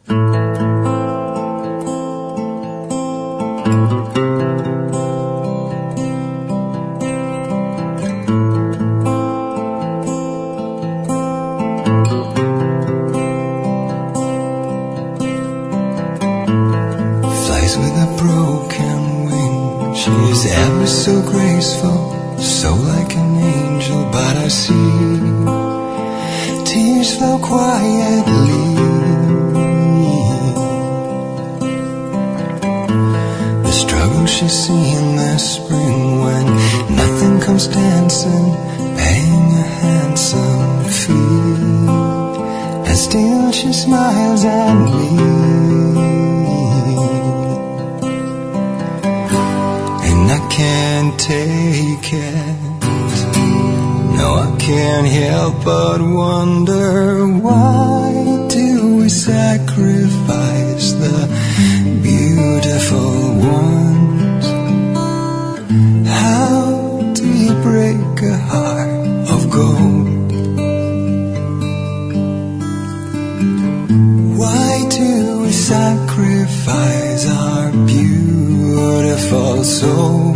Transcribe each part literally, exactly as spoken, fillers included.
So graceful, so like an angel, but I see tears flow quietly. The struggle she's seen this spring when nothing comes dancing, paying a handsome fee, and still she smiles at me. Can't take it. No, I can't help but wonder, why do we sacrifice the beautiful ones? How do you break a heart of gold? Why do we sacrifice our beautiful souls?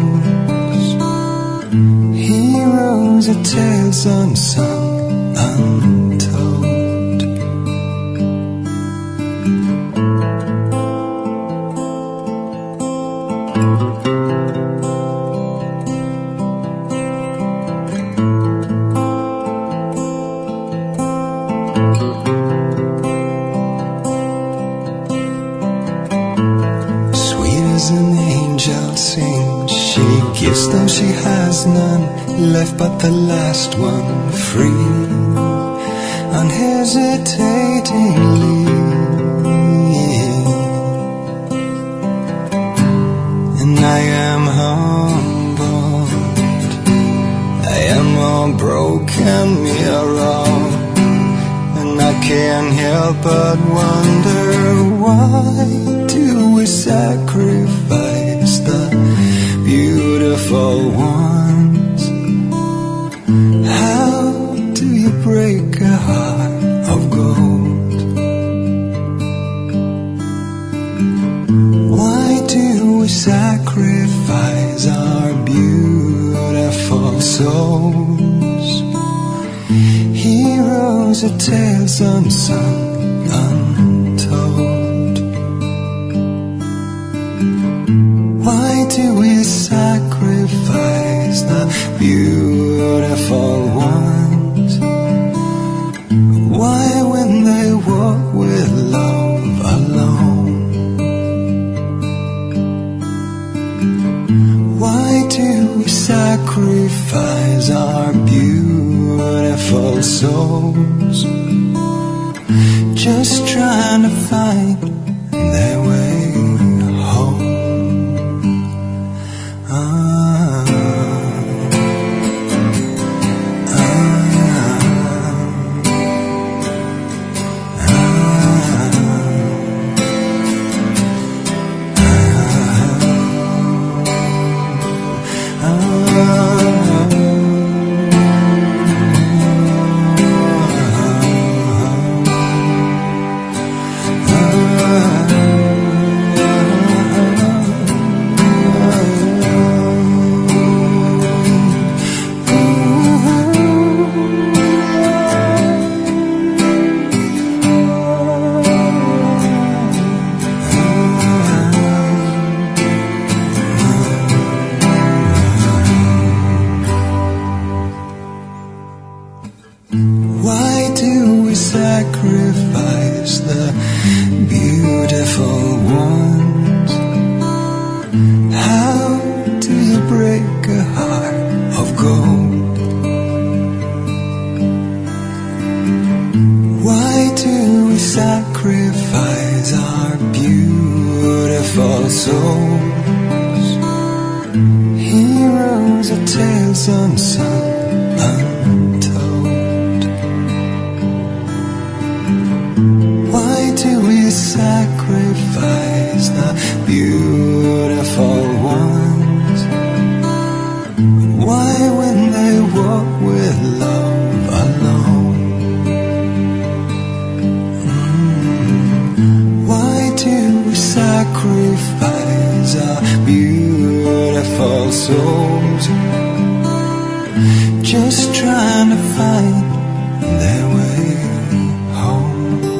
Heroes of tales unsung, untold. Sweet as an angel sings, she gives though she has none, left but the last one free, unhesitatingly. And I am humbled, I am a broken mirror, and I can't help but wonder, why do we sacrifice the beautiful ones? How do you break a heart of gold? Why do we sacrifice our beautiful souls? Heroes of tales unsung, untold. Why do we sacrifice the beautiful ones? Why, when they walk with love alone? Why do we sacrifice our beautiful souls, just trying to find their way home? Sacrifice the beautiful ones. How do you break a heart of gold? Why do we sacrifice our beautiful souls? Heroes of tales unsung, untold. Why do we sacrifice the beautiful ones? Why, when they walk with love alone? Mm. sacrifice our beautiful souls, just trying to find their way home.